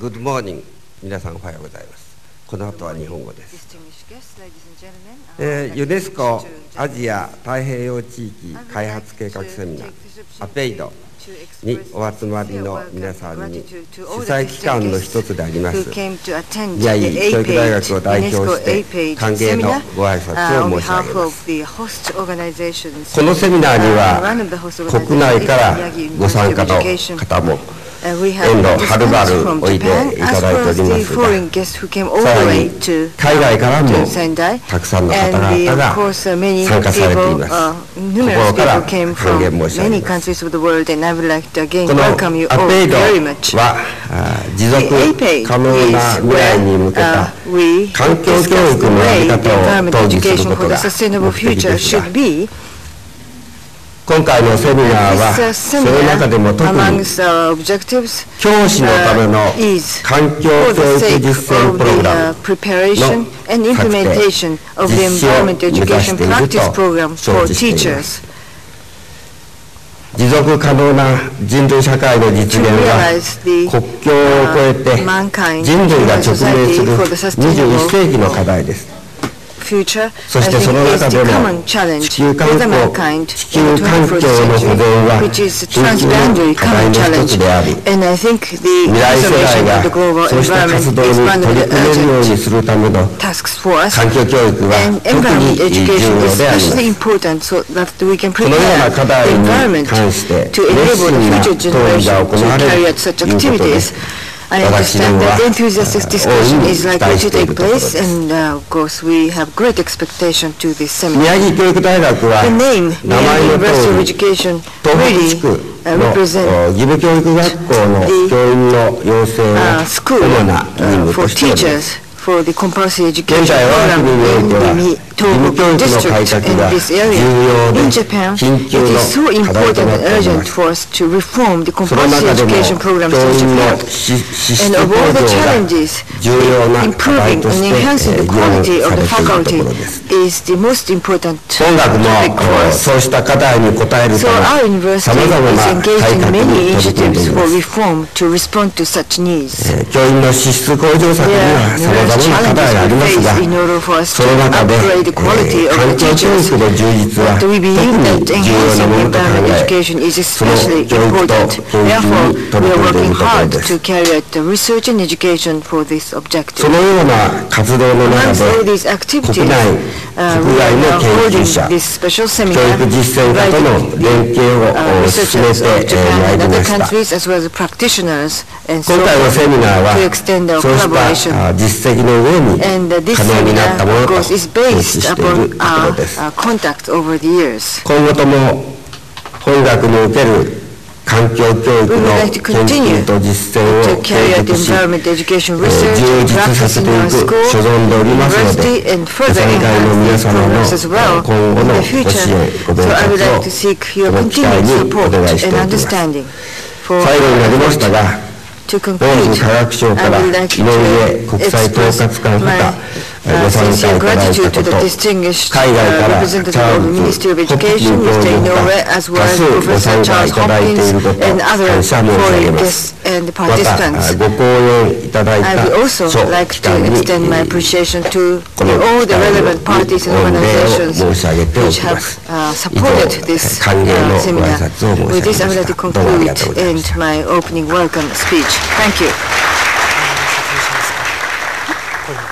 Good morning 皆さんおはようございます。この後は日本語です。ユネスコアジア太平洋地域開発計画セミナーアペイドにお集まりの皆さんに主催機関の一つであります宮城教育大学を代表して歓迎のご挨拶を申し上げます。このセミナーには国内からご参加の方も遠路はるばるおいでいただいておりますが、さらに海外からもたくさんの方々が参加されています。心から歓迎申し上げます。このアペイドは持続可能な未来に向けた環境教育の在り方を討議することが目的ですが、今回のセミナーはその中でも特に教師のための環境教育実践プログラムの策定、実施を目指していると承知しています。持続可能な人類社会の実現は国境を越えて人類が直面する21世紀の課題です。そしてその中でも地球環境の保全は緊急の課題の一つであり、未来世代がそうした活動に取り組めるようにするための環境教育は特に重要であります。このような課題に関して熱心な討議が行われるということです。 I understand that enthusiastic discussion is likely to take place, and of course we have great expectation to this seminar. 宮城教育大学は The name University of Education really represents 義務教育学校の教員の養成を主な任務としております。 For the compulsory education 現在我が国においては義務教育の改革が重要で緊急の課題となっております。その中でも教員の資質向上が重要な課題として議論されているところです。本学もそうした課題に応えるためさまざまな改革に取り組んでいます。教員の資質向上策にはさまざまな課題がありますが、その中で環境教育の充実は特に重要なものと考え、その教育と研究に取り組んでいるところです。そのような活動の中で国内国外の研究者、教育実践家との連携を進めてまいりました。今回のセミナーはそうした実績の上に可能になったものと承知しているところです。今後とも本学における環境教育の研究と実践を継続し、充実させていく所存でおりますので、ご参会の皆様の今後のご支援、ご鞭撻をこの機会にお願いしております。最後になりましたが、文部科学省から井上国際統括官方ご参加いただいたこと、海外からチャールズ・ホプキン教授ほか多数ご参加いただいていること感謝申し上げます。またご講演いただいた諸機関にこの機会を御礼を申し上げておきます。以上、歓迎のご挨拶を申し上げました。どうもありがとうございました。 Thank you.